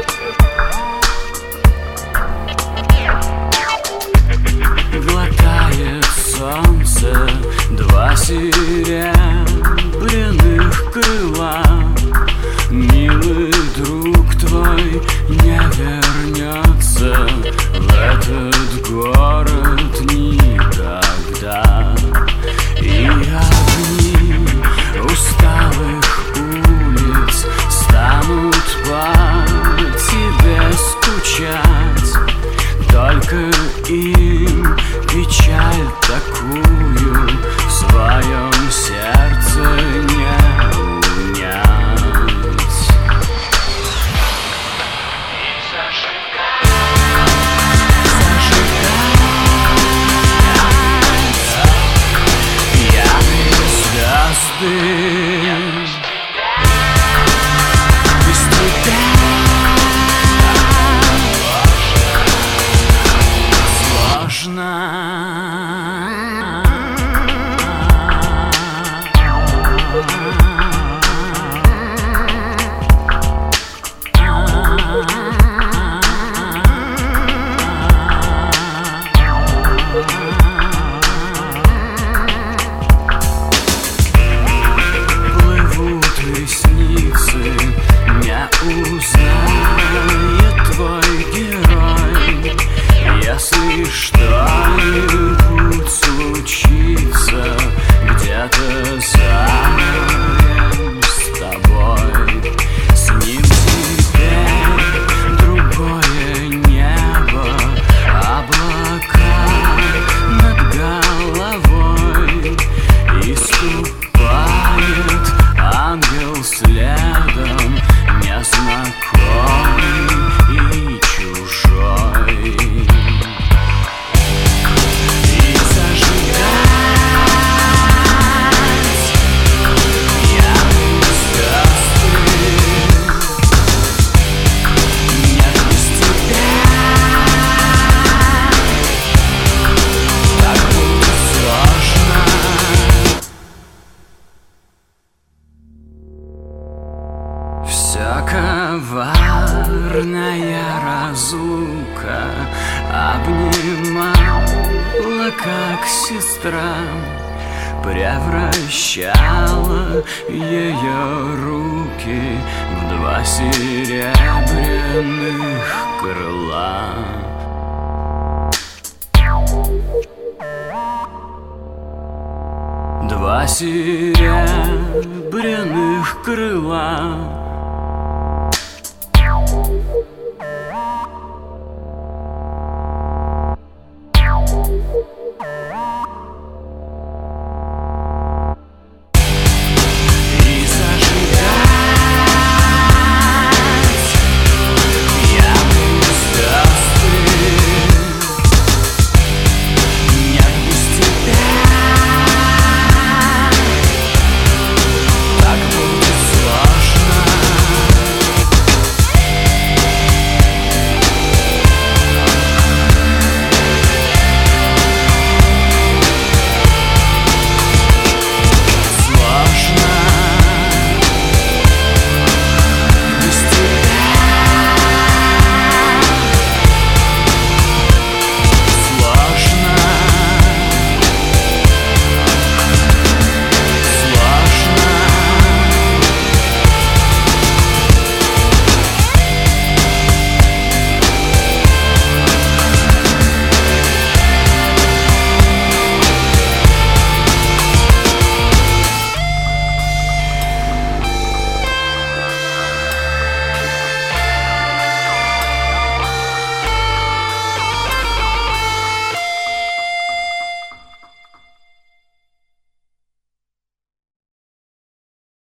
Глотает солнце два серебряных крыла. Милый друг твой не вернется в этот город никогда. И огни усталых улиц станут по тебе скучать. Только им печаль такую в своем сердце не унять. И зажигать яркие звезды. Без тебя сложно. Плывут ресницы, не узнает твой герой. Если что-нибудь случится где-то за морем с тобой, с ним теперь другое небо, облака над головой, и ступает ангел следом, незнакомый и чужой. И зажигать яркие звезды. Нет, без тебя так будет сложно. Вся коварная разлука обнимала, как сестра, превращала ее руки в два серебряных крыла. Два серебряных крыла.